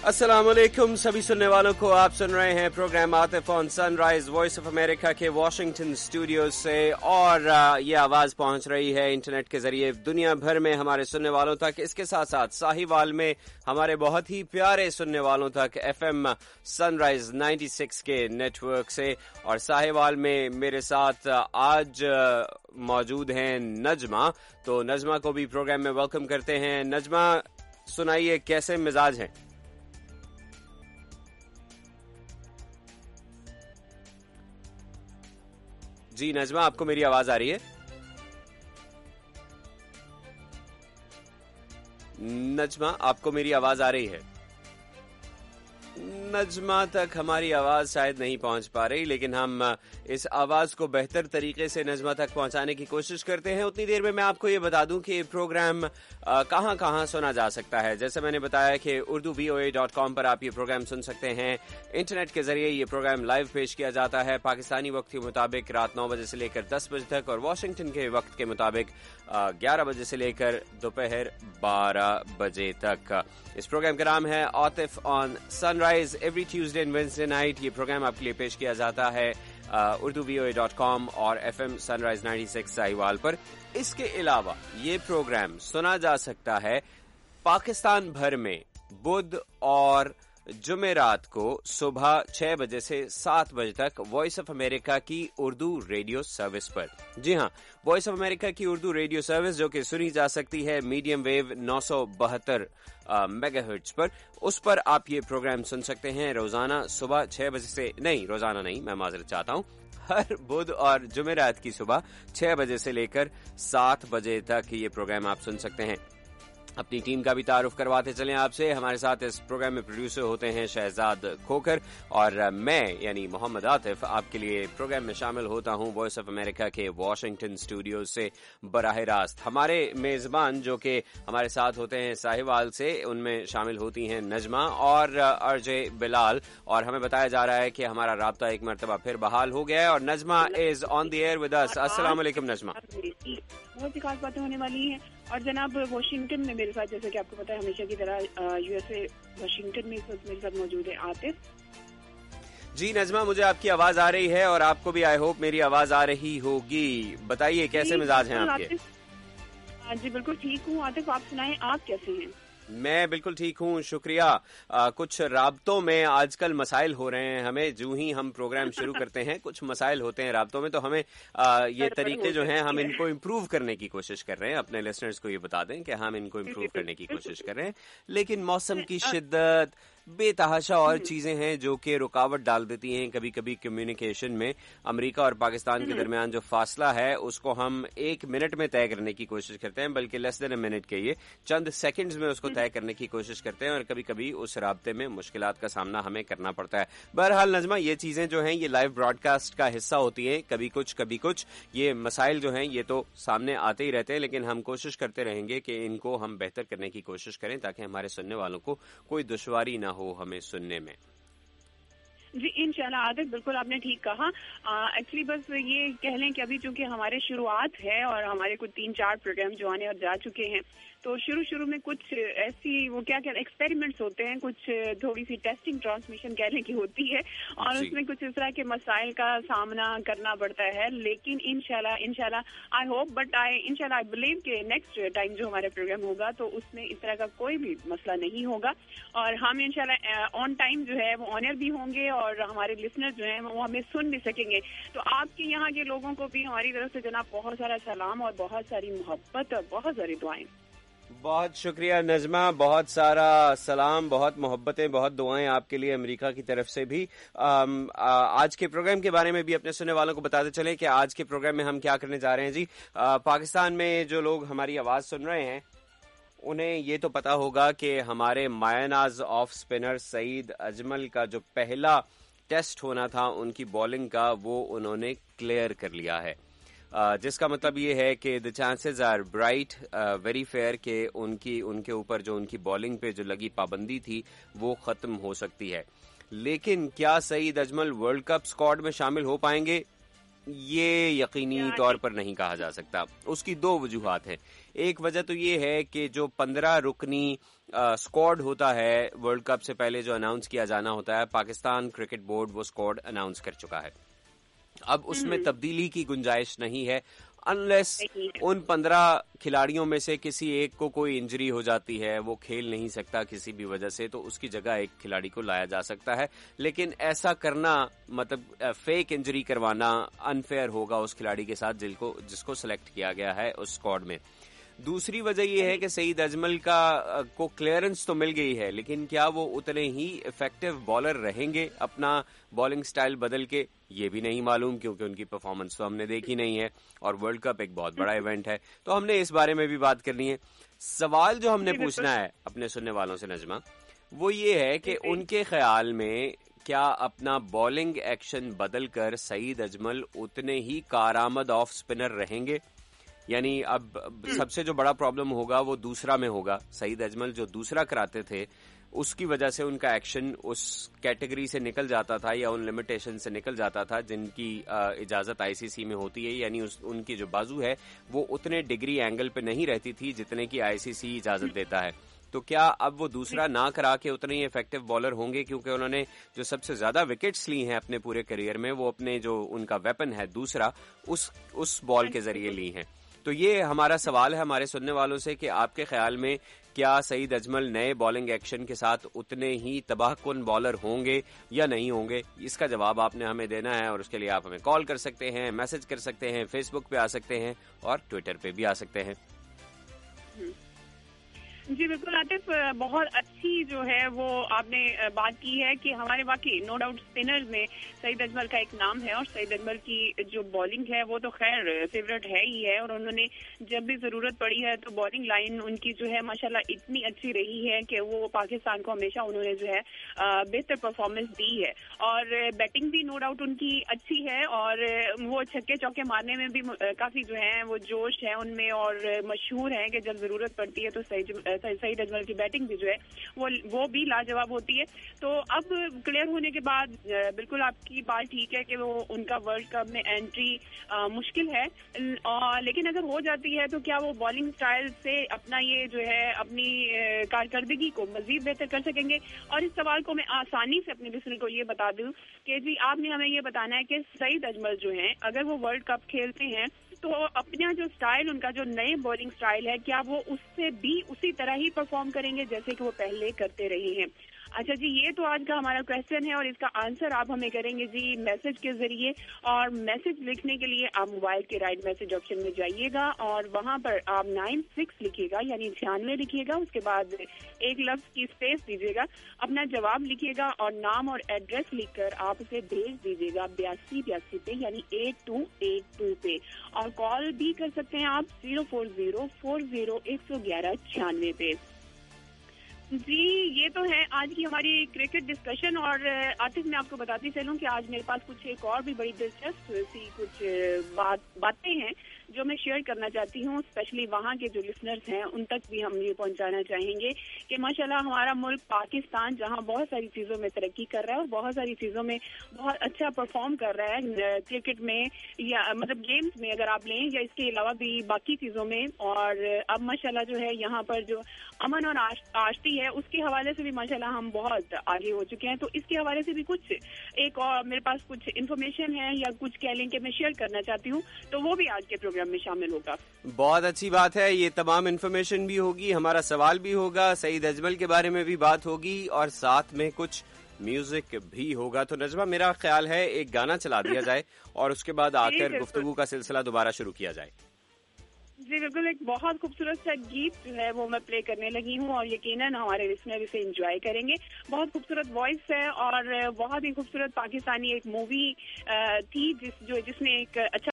अस्सलाम वालेकुम सभी सुनने वालों को। आप सुन रहे हैं program Atif on Sunrise Voice of America के वॉशिंगटन स्टूडियो से, और ये आवाज पहुंच रही है इंटरनेट के जरिए दुनिया भर में हमारे सुनने वालों तक। इसके साथ साथ साहिवाल में हमारे बहुत ही प्यारे सुनने वालों तक एफएम सनराइज 96 के नेटवर्क से। और साहिवाल में मेरे साथ आज मौजूद हैं नजमा, तो नजमा को भी प्रोग्राम में वेलकम करते हैं। नजमा, सुनाइए कैसे मिजाज हैं? जी नजमा, आपको मेरी आवाज आ रही है? नजमा, आपको मेरी आवाज आ रही है? नजमा तक हमारी आवाज शायद नहीं पहुंच पा रही, लेकिन हम इस आवाज को बेहतर तरीके से नजमा तक पहुंचाने की कोशिश करते हैं। उतनी देर में मैं आपको ये बता दूं कि प्रोग्राम कहां कहां सुना जा सकता है। जैसे मैंने बताया कि urduvoa.com पर आप ये प्रोग्राम सुन सकते हैं। इंटरनेट के जरिए ये प्रोग्राम लाइव पेश किया जाता है पाकिस्तानी वक्त के मुताबिक रात 9 बजे से लेकर 10 बजे तक, और वाशिंगटन के वक्त के मुताबिक 11 बजे से लेकर दोपहर 12 बजे तक। इस प्रोग्राम का नाम है Atif on Sunrise. Every Tuesday and Wednesday night ये प्रोग्राम आपके लिए पेश किया जाता है urduvoa.com और FM सनराइज 96 साहिवाल पर। इसके अलावा ये प्रोग्राम सुना जा सकता है पाकिस्तान भर में बुध और जुमेरात को सुबह 6 बजे से 7 बजे तक वॉइस ऑफ अमेरिका की उर्दू रेडियो सर्विस पर। जी हाँ, वॉइस ऑफ अमेरिका की उर्दू रेडियो सर्विस जो कि सुनी जा सकती है मीडियम वेव 972 मेगाहर्ट्ज पर। उस पर आप ये प्रोग्राम सुन सकते हैं रोजाना सुबह 6 बजे से, नहीं रोजाना नहीं, मैं माजरत चाहता हूँ, हर बुध और जुमेरात की सुबह 6 बजे से लेकर 7 बजे तक ये प्रोग्राम आप सुन सकते हैं। अपनी टीम का भी तारुफ करवाते चलें आपसे। हमारे साथ इस प्रोग्राम में प्रोड्यूसर होते हैं शहजाद खोखर, और मैं यानी मोहम्मद आतिफ आपके लिए प्रोग्राम में शामिल होता हूं वॉइस ऑफ अमेरिका के वॉशिंगटन स्टूडियो से बराह रास्त। हमारे मेजबान जो कि हमारे साथ होते हैं साहिवाल से, उनमें शामिल होती हैं नजमा और अरजे बिलाल, और हमें बताया जा रहा है कि हमारा राब्ता एक मरतबा फिर बहाल हो गया है और Najma is on the air with us. अस्सलाम वालेकुम नजमा। बहुत सी खास बातें होने वाली हैं। और जनाब वाशिंगटन में मेरे साथ, जैसे कि आपको पता है हमेशा की तरह यूएसए वाशिंगटन में इस वक्त मेरे साथ मौजूद है आतिफ। जी नजमा, मुझे आपकी आवाज आ रही है और आपको भी आई होप मेरी आवाज आ रही होगी। बताइए कैसे मिजाज हैं आपके? जी बिल्कुल ठीक हूँ आतिफ, आप सुनाएं, आप कैसे हैं? मैं बिल्कुल ठीक हूँ, शुक्रिया। कुछ राब्तों में आजकल मसाइल हो रहे हैं हमें। जो ही हम प्रोग्राम शुरू करते हैं कुछ मसाइल होते हैं राब्तों में, तो हमें ये तरीके जो हैं हम इनको इम्प्रूव करने की कोशिश कर रहे हैं। अपने लिसनर्स को ये बता दें कि हम इनको इम्प्रूव करने की कोशिश कर रहे हैं, लेकिन मौसम की शिद्दत, बेतहाशा और चीजें हैं जो कि रुकावट डाल देती हैं कभी कभी कम्युनिकेशन में। अमेरिका और पाकिस्तान के दरमियान जो फासला है उसको हम 1 मिनट में तय करने की कोशिश करते हैं, बल्कि लेस देन अ मिनट के ये चंद सेकंड्स में उसको तय करने की कोशिश करते हैं, और कभी कभी उस राब्ते में मुश्किलात का सामना हमें करना पड़ता है। बहरहाल नजमा, ये चीजें जो हैं ये लाइव ब्रॉडकास्ट का हिस्सा होती हैं। कभी कुछ ये मसाइल जो हैं ये तो सामने आते ही रहते हैं, लेकिन हम कोशिश करते रहेंगे कि इनको हम बेहतर करने की कोशिश करें ताकि हमारे सुनने वालों को कोई दुश्वारी ना हो हमें सुनने में। जी इंशाल्लाह आतिफ, बिल्कुल आपने ठीक कहा। एक्चुअली बस ये कह लें कि अभी चूंकि हमारे शुरुआत है और हमारे कुछ 3-4 प्रोग्राम जो आने और जा चुके हैं, तो शुरू में कुछ ऐसी वो क्या कहते हैं एक्सपेरिमेंट्स होते हैं, कुछ थोड़ी सी टेस्टिंग ट्रांसमिशन कहने की होती है, और उसमें कुछ इस तरह के मसाइल का सामना करना पड़ता है। लेकिन इंशाल्लाह आई होप बट इंशाल्लाह आई बिलीव कि नेक्स्ट टाइम जो हमारा प्रोग्राम होगा तो उसमें इस तरह का कोई भी मसला नहीं होगा, और हम इंशाल्लाह ऑन टाइम जो है वो ऑनर भी होंगे और हमारे लिसनर्स जो हैं वो हमें सुन भी सकेंगे। तो आपके यहाँ के लोगों को भी हमारी तरफ से जनाब बहुत सारा सलाम और बहुत सारी मोहब्बत और बहुत सारी दुआएं। बहुत शुक्रिया नजमा, बहुत सारा सलाम, बहुत मोहब्बतें, बहुत दुआएं आपके लिए अमेरिका की तरफ से भी। आज के प्रोग्राम के बारे में भी अपने सुनने वालों को बताते चलें कि आज के प्रोग्राम में हम क्या करने जा रहे हैं। जी पाकिस्तान में जो लोग हमारी आवाज सुन रहे हैं उन्हें ये तो पता होगा कि हमारे मायनाज ऑफ स्पिनर सईद अजमल का जो पहला टेस्ट होना था उनकी बॉलिंग का, वो उन्होंने क्लियर कर लिया है, जिसका मतलब ये है कि the chances are bright very fair कि उनके ऊपर जो उनकी बॉलिंग पे जो लगी पाबंदी थी वो खत्म हो सकती है। लेकिन क्या Saeed Ajmal World Cup squad में शामिल हो पाएंगे? یہ یقینی طور پر نہیں کہا جا سکتا. اس کی 2 وجوہات ہیں. ایک وجہ تو یہ ہے کہ جو 15 رکنی اسکواڈ ہوتا ہے ورلڈ کپ سے پہلے جو اناؤنس کیا جانا ہوتا ہے، پاکستان کرکٹ بورڈ وہ اسکواڈ اناؤنس کر چکا ہے. اب اس میں تبدیلی کی گنجائش نہیں ہے انلیس ان 15 کھلاڑیوں میں سے کسی ایک کو کوئی انجری ہو جاتی ہے، وہ کھیل نہیں سکتا کسی بھی وجہ سے، تو اس کی جگہ ایک کھلاڑی کو لایا جا سکتا ہے. لیکن ایسا کرنا مطلب فیک انجری کروانا انفیئر ہوگا اس کھلاڑی کے ساتھ جس کو سلیکٹ کیا گیا ہے اس اسکواڈ میں. دوسری وجہ یہ ہے کہ سعید اجمل کو کلیئرنس تو مل گئی ہے، لیکن کیا وہ اتنے ہی افیکٹو بالر رہیں گے اپنا بالنگ سٹائل بدل کے؟ یہ بھی نہیں معلوم، کیونکہ ان کی پرفارمنس تو ہم نے دیکھی نہیں ہے، اور ورلڈ کپ ایک بہت بڑا ایونٹ ہے. تو ہم نے اس بارے میں بھی بات کرنی ہے. سوال جو ہم نے پوچھنا ہے اپنے سننے والوں سے نجمہ، وہ یہ ہے کہ ان کے خیال میں کیا اپنا بالنگ ایکشن بدل کر سعید اجمل اتنے ہی کارآمد آف اسپنر رہیں گے؟ یعنی اب سب سے جو بڑا پرابلم ہوگا وہ دوسرا میں ہوگا. سعید اجمل جو دوسرا کراتے تھے اس کی وجہ سے ان کا ایکشن اس کیٹیگری سے نکل جاتا تھا یا ان لمیٹیشن سے نکل جاتا تھا جن کی اجازت آئی سی سی میں ہوتی ہے. یعنی ان کی جو بازو ہے وہ اتنے ڈگری اینگل پہ نہیں رہتی تھی جتنے کی آئی سی سی اجازت دیتا ہے. تو کیا اب وہ دوسرا نہ کرا کے اتنے ہی افیکٹو بالر ہوں گے؟ کیونکہ انہوں نے جو سب سے زیادہ وکٹس لی ہیں اپنے پورے کریئر میں وہ اپنے جو ان کا ویپن ہے دوسرا اس بال کے ذریعے لی ہیں. تو یہ ہمارا سوال ہے ہمارے سننے والوں سے کہ آپ کے خیال میں کیا سعید اجمل نئے بالنگ ایکشن کے ساتھ اتنے ہی تباہ کن بالر ہوں گے یا نہیں ہوں گے؟ اس کا جواب آپ نے ہمیں دینا ہے، اور اس کے لیے آپ ہمیں کال کر سکتے ہیں، میسج کر سکتے ہیں، فیس بک پہ آ سکتے ہیں اور ٹویٹر پہ بھی آ سکتے ہیں. جی بالکل عاطف، بہت اچھی جو ہے وہ آپ نے بات کی ہے کہ ہمارے واقعی نو ڈاؤٹ اسپنر میں سعید اجمل کا ایک نام ہے، اور سعید اجمل کی جو بالنگ ہے وہ تو خیر فیوریٹ ہے ہی ہے، اور انہوں نے جب بھی ضرورت پڑی ہے تو بالنگ لائن ان کی جو ہے ماشاءاللہ اتنی اچھی رہی ہے کہ وہ پاکستان کو ہمیشہ انہوں نے جو ہے بہتر پرفارمنس دی ہے. اور بیٹنگ بھی نو ڈاؤٹ ان کی اچھی ہے، اور وہ چھکے چوکے مارنے میں بھی کافی جو ہے وہ جوش ہے ان میں، اور مشہور ہے کہ جب ضرورت پڑتی ہے تو سعید اجمل کی بیٹنگ بھی جو ہے وہ بھی لاجواب ہوتی ہے. تو اب کلیئر ہونے کے بعد بالکل آپ کی بات ٹھیک ہے کہ وہ ان کا ورلڈ کپ میں انٹری مشکل ہے، لیکن اگر ہو جاتی ہے تو کیا وہ بالنگ سٹائل سے اپنا یہ جو ہے اپنی کارکردگی کو مزید بہتر کر سکیں گے؟ اور اس سوال کو میں آسانی سے اپنے لسنر کو یہ بتا دوں کہ جی آپ نے ہمیں یہ بتانا ہے کہ سعید اجمل جو ہیں اگر وہ ورلڈ کپ کھیلتے ہیں تو اپنا جو سٹائل، ان کا جو نئے بالنگ سٹائل ہے، کیا وہ اس سے بھی اسی طرح ہی پرفارم کریں گے جیسے کہ وہ پہلے کرتے رہے ہیں؟ اچھا جی، یہ تو آج کا ہمارا کویسچن ہے، اور اس کا آنسر آپ ہمیں کریں گے جی میسج کے ذریعے. اور میسج لکھنے کے لیے آپ موبائل کے رائٹ میسج آپشن میں جائیے گا، اور وہاں پر آپ 96 لکھیے گا، یعنی 96 لکھیے گا، اس کے بعد ایک لفظ کی اسپیس دیجیے گا، اپنا جواب لکھیے گا اور نام اور ایڈریس لکھ کر آپ اسے بھیج دیجیے گا 8282 پہ، یعنی 8282 پہ. اور کال بھی کر سکتے ہیں آپ 04040101196 پہ. جی یہ تو ہے آج کی ہماری کرکٹ ڈسکشن. اور عاطف میں آپ کو بتاتی چلوں کہ آج میرے پاس کچھ ایک اور بھی بڑی دلچسپ سی کچھ باتیں ہیں جو میں شیئر کرنا چاہتی ہوں، اسپیشلی وہاں کے جو لسنرز ہیں ان تک بھی ہم یہ پہنچانا چاہیں گے کہ ماشاءاللہ ہمارا ملک پاکستان جہاں بہت ساری چیزوں میں ترقی کر رہا ہے اور بہت ساری چیزوں میں بہت اچھا پرفارم کر رہا ہے، کرکٹ میں یا مطلب گیمز میں اگر آپ لیں، یا اس کے علاوہ بھی باقی چیزوں میں. اور اب ماشاءاللہ جو ہے یہاں پر جو امن اور آشتی ہے اس کے حوالے سے بھی ماشاءاللہ ہم بہت آگے ہو چکے ہیں. تو اس کے حوالے سے بھی کچھ ایک اور میرے پاس کچھ انفارمیشن ہے یا کچھ کہہ لیں کہ میں شیئر کرنا چاہتی ہوں، تو وہ بھی آج کے پروگرام میں شامل ہوگا. بہت اچھی بات ہے، یہ تمام انفارمیشن بھی ہوگی، ہمارا سوال بھی ہوگا، سعید اجمل کے بارے میں بھی بات ہوگی، اور ساتھ میں کچھ میوزک بھی ہوگا. تو نجمہ میرا خیال ہے ایک گانا چلا دیا جائے اور اس کے بعد آ کر گفتگو کا سلسلہ دوبارہ شروع کیا جائے. جی بالکل، ایک بہت خوبصورت سا گیت جو ہے وہ میں پلے کرنے لگی ہوں، اور یقیناً ہمارے لسنر اسے انجوائے کریں گے. بہت خوبصورت وائس ہے اور بہت ہی خوبصورت پاکستانی ایک مووی تھی جس میں ایک اچھا